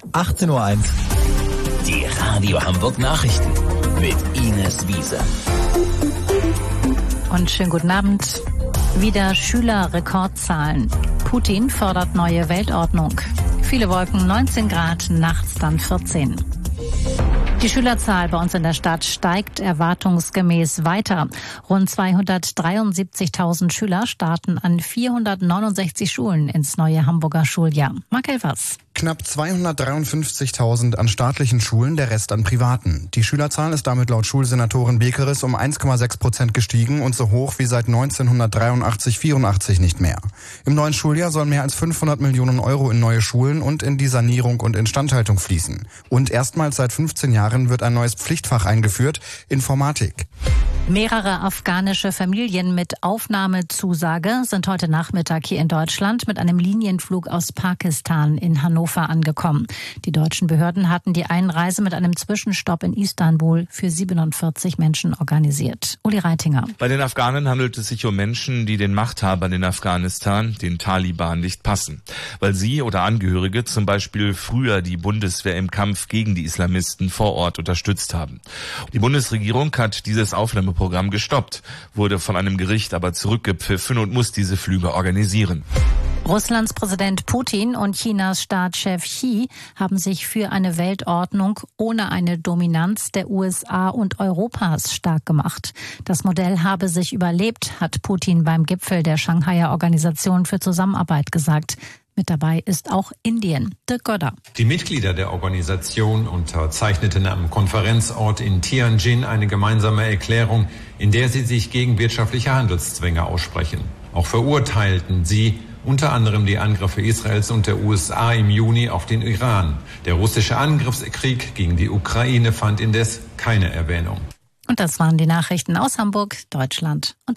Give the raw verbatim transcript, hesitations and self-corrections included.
achtzehn Uhr eins. Die Radio Hamburg Nachrichten mit Ines Wiese. Und schönen guten Abend. Wieder Schülerrekordzahlen. Putin fordert neue Weltordnung. Viele Wolken, neunzehn Grad, nachts dann vierzehn. Die Schülerzahl bei uns in der Stadt steigt erwartungsgemäß weiter. Rund zweihundertdreiundsiebzigtausend Schüler starten an vierhundertneunundsechzig Schulen ins neue Hamburger Schuljahr. Marc Elvers. Knapp zweihundertdreiundfünfzigtausend an staatlichen Schulen, der Rest an privaten. Die Schülerzahl ist damit laut Schulsenatorin Bekeres um eins Komma sechs Prozent gestiegen und so hoch wie seit neunzehnhundertdreiundachtzig vierundachtzig nicht mehr. Im neuen Schuljahr sollen mehr als fünfhundert Millionen Euro in neue Schulen und in die Sanierung und Instandhaltung fließen. Und erstmals seit fünfzehn Jahren wird ein neues Pflichtfach eingeführt, Informatik. Mehrere afghanische Familien mit Aufnahmezusage sind heute Nachmittag hier in Deutschland mit einem Linienflug aus Pakistan in Hannover angekommen. Die deutschen Behörden hatten die Einreise mit einem Zwischenstopp in Istanbul für siebenundvierzig Menschen organisiert. Uli Reitinger. Bei den Afghanen handelt es sich um Menschen, die den Machthabern in Afghanistan, den Taliban, nicht passen. Weil sie oder Angehörige zum Beispiel früher die Bundeswehr im Kampf gegen die Islamisten vor Ort unterstützt haben. Die Bundesregierung hat dieses Aufnahmeprogramm Programm gestoppt, wurde von einem Gericht aber zurückgepfiffen und muss diese Flüge organisieren. Russlands Präsident Putin und Chinas Staatschef Xi haben sich für eine Weltordnung ohne eine Dominanz der U S A und Europas stark gemacht. Das Modell habe sich überlebt, hat Putin beim Gipfel der Shanghaier Organisation für Zusammenarbeit gesagt. Mit dabei ist auch Indien. Dirk Godder. Die Mitglieder der Organisation unterzeichneten am Konferenzort in Tianjin eine gemeinsame Erklärung, in der sie sich gegen wirtschaftliche Handelszwänge aussprechen. Auch verurteilten sie unter anderem die Angriffe Israels und der U S A im Juni auf den Iran. Der russische Angriffskrieg gegen die Ukraine fand indes keine Erwähnung. Und das waren die Nachrichten aus Hamburg, Deutschland und